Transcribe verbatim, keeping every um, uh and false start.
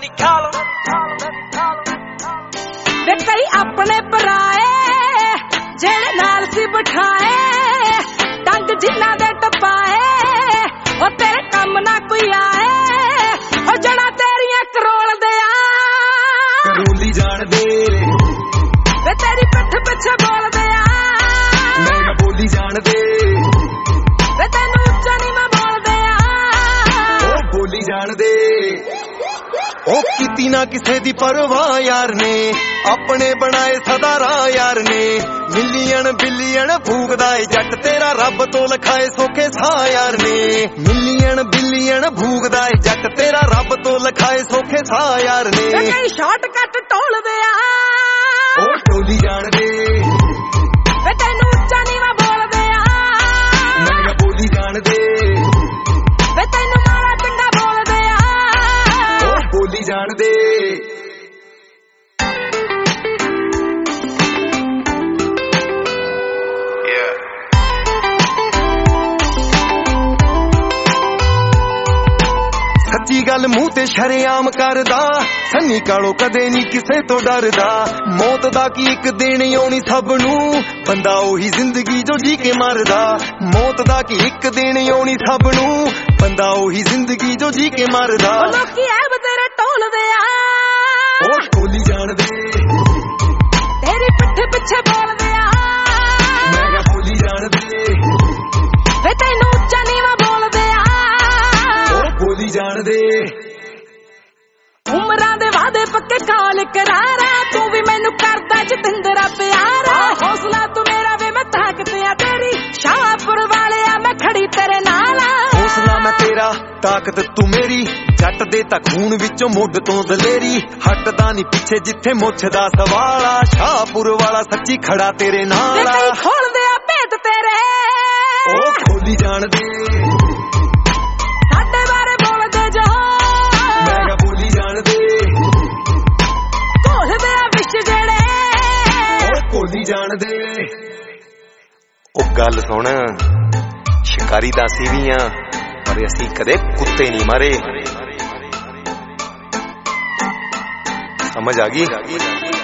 भी खा लो वे कई अपने पराए जेड़े नाल सी बिठाए टंग जिन्ना दे टपाए ओ तेरे कम ना कोई आए ओ जड़ा तेरियां करोल दे आ करोली जान दे वे तेरी पिठ पिछे बोल दे आ मैं बोली जान दे वे तेनू उच्चा नी मैं बोल दे आ ओ बोली जान दे ओ कीती ना किसे दी परवाह यार ने अपने बनाए सदा राह यार ने मिलियन बिलियन फूकदा ए जट तेरा रब तो लिखाए सोखे सा यार ने मिलियन बिलियन फूकदा ए जट तेरा रब तो लिखाए सोखे सा यार ने कई शॉर्टकट टोल दे आ ओ टोली जान दे वे तेनू उच्चा नी मैं बोल दे आ मैं बोली जान दे वे तेनू माड़ा चंगा बोल दे आ ओ बोली जान दे सच्ची गल मुंह ते शरेआम करदा सन्नी कालो कदे नी किसे तो डरदा मौत दा की एक दिन आउणी सब नूं बंदा ओही जिंदगी जो जी के मरदा मौत दा की एक दिन आउणी सब नूं बंदा ओही जिंदगी जो जी के मरदा ओ लोकी ऐब तेरे टोल दे आ ओ टोली जान दे तेरी पिठ पिछे बोल दे आ मैं बोली जान दे वे तेनू उच्चा नी मैं बोल दे आ ओ बोली जान दे उमरां दे वादे पक्के काल करारा तू भी मैनू करदा जतिंदरा प्यारा हौसला तू मेरा वे मैं ताकत आ तेरी शाहपुर वाले आ मैं खड़ी तेरे नाल हौसला मैं तेरा ताकत तू मेरी जट दे ता खून विचों मुੱਢ ਤੋਂ ਦਲੇਰੀ ਹਟਦਾ ਨਹੀਂ ਪਿੱਛੇ ਜਿੱਥੇ ਮੁੱਛ ਦਾ ਸਵਾਲ ਆ ਸ਼ਾਹਪੁਰ ਵਾਲਾ ਸੱਚੀ ਖੜਾ ਤੇਰੇ ਨਾਲ ਆ ਕਈ ਖੋਲਦੇ ਆ ਭੇਤ ਤੇਰੇ ਓ ਖੋਲੀ ਜਾਣ ਦੇ ਸਾਡੇ ਬਾਰੇ ਬੋਲਦੇ ਜੋ ਮੈਂ ਕਿਹਾ ਬੋਲੀ ਜਾਣ ਦੇ ਘੋਲਦੇ ਆ ਵਿਸ਼ ਜਿਹੜੇ ਓ ਖੋਲੀ ਜਾਣ ਦੇ ਉਹ ਗੱਲ ਸੁਣ ਸ਼ਿਕਾਰੀ ਤਾਂ ਅਸੀਂ ਵੀ ਆ ਪਰ ਅਸੀਂ ਕਦੇ ਕੁੱਤੇ ਨਹੀਂ ਮਾਰੇ समझ आ गई।